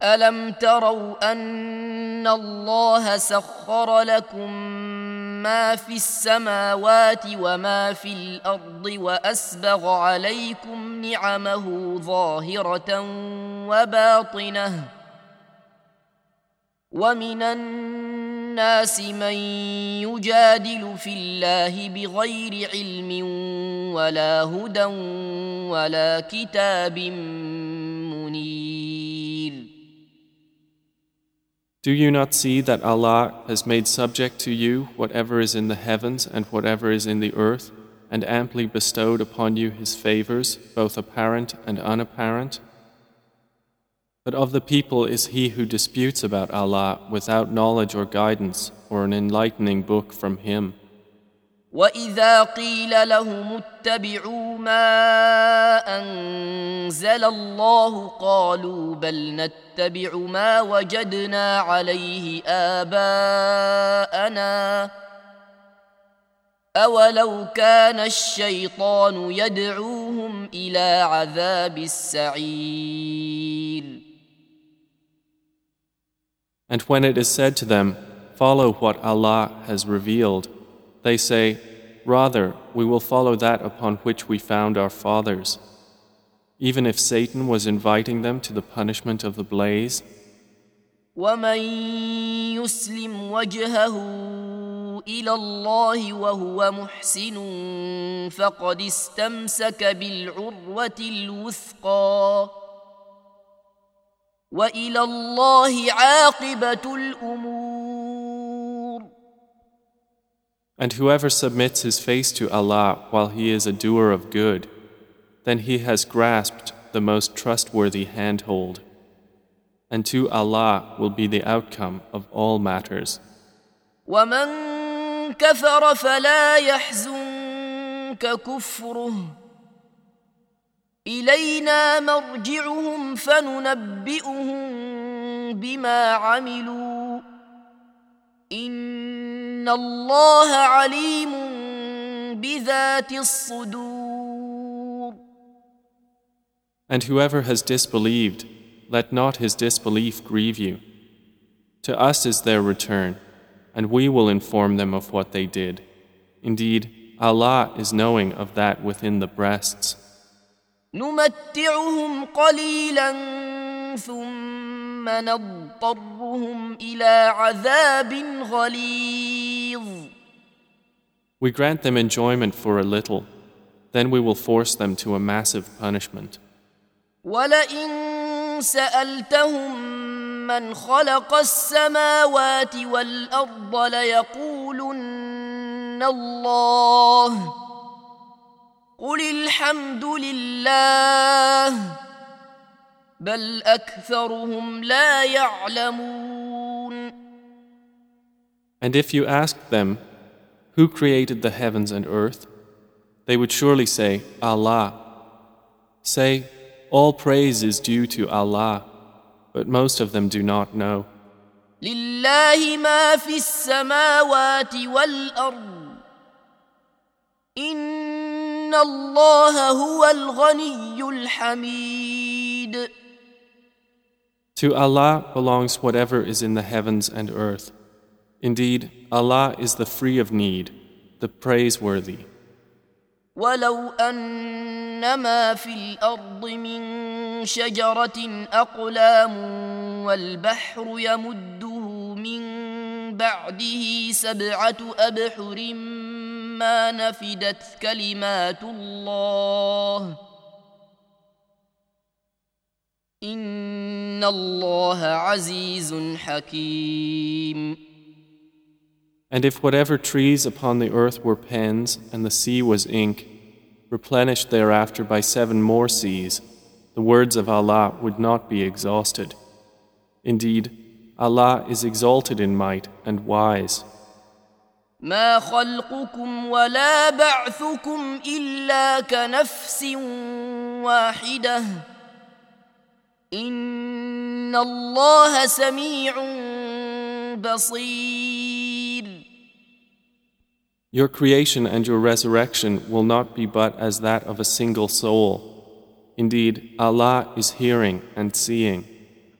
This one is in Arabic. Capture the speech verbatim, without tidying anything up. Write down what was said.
ألم تروا أن الله سخر لكم ما في السماوات وما في الأرض وأسبغ عليكم نعمه ظاهرة وباطنة ومن الناس من يجادل في الله بغير علم ولا هدى ولا كتاب منير. Do you not see that Allah has made subject to you whatever is in the heavens and whatever is in the earth, and amply bestowed upon you His favors, both apparent and unapparent? But of the people is he who disputes about Allah without knowledge or guidance or an enlightening book from Him. وَإِذَا قِيلَ لَهُمُ اتَّبِعُوا مَا أَنزَلَ اللَّهُ قَالُوا بَلْ نَتَّبِعُ مَا وَجَدْنَا عَلَيْهِ آبَاءَنَا أَوَلَوْ كَانَ الشَّيْطَانُ يَدْعُوهُمْ إِلَى عَذَابِ السَّعِيرِ. And when it is said to them, follow what Allah has revealed, they say, rather, we will follow that upon which we found our fathers. Even if Satan was inviting them to the punishment of the blaze. وَمَن يُسْلِمْ وَجْهَهُ إِلَى اللَّهِ وَهُوَ مُحْسِنٌ فَقَدِ اسْتَمْسَكَ بِالْعُرْوَةِ الْوُثْقَى وَإِلَى اللَّهِ عَاقِبَةُ الْأُمُورِ. And whoever submits his face to Allah while he is a doer of good, then he has grasped the most trustworthy handhold. And to Allah will be the outcome of all matters. وَمَن كَفَرَ فَلَا يَحْزُنكَ كُفْرُهُ إِلَيْنَا مَرْجِعُهُمْ فَنُنَبِّئُهُم بِمَا عَمِلُوا إِنَّ اللَّهَ عَلِيمٌ بِذَاتِ الصُّدُورِ. And whoever has disbelieved, let not his disbelief grieve you. To us is their return, and we will inform them of what they did. Indeed, Allah is knowing of that within the breasts. نُمَتِّعُهُمْ قَلِيلًا ثُمَّ نَضْطَرُّهُمْ إِلَى عَذَابٍ غَلِيظٍ. We grant them enjoyment for a little, then we will force them to a massive punishment. وَلَئِن سَأَلْتَهُم مَّنْ خَلَقَ السَّمَاوَاتِ وَالْأَرْضَ لَيَقُولُنَّ اللَّهُ قُلِ الْحَمْدُ لِلَّهِ بَلْ أَكْثَرُهُمْ لَا يَعْلَمُونَ. And if you asked them, who created the heavens and earth? They would surely say, Allah. Say, all praise is due to Allah, but most of them do not know. لِلَّهِ مَا فِي السَّمَاوَاتِ وَالْأَرْضِ إِنَّ اللَّهَ هُوَ الْغَنِيُّ الْحَمِيدُ. To Allah belongs whatever is in the heavens and earth. Indeed, Allah is the free of need, the praiseworthy. وَلَوْ أَنَّ مَا فِي الْأَرْضِ مِنْ شَجَرَةٍ أَقْلَامٌ وَالْبَحْرُ يَمُدُّهُ مِنْ بَعْدِهِ سَبْعَةُ أَبْحُرٍ مَا نَفِدَتْ كَلِمَاتُ اللَّهِ إِنَّ اللَّهَ عَزِيزٌ حَكِيمٌ. And if whatever trees upon the earth were pens and the sea was ink, replenished thereafter by seven more seas, the words of Allah would not be exhausted. Indeed, Allah is exalted in might and wise. ما خلقكم ولا بعثكم إلا كنفس واحدة إن الله سميع بصير. Your creation and your resurrection will not be but as that of a single soul. Indeed, Allah is hearing and seeing.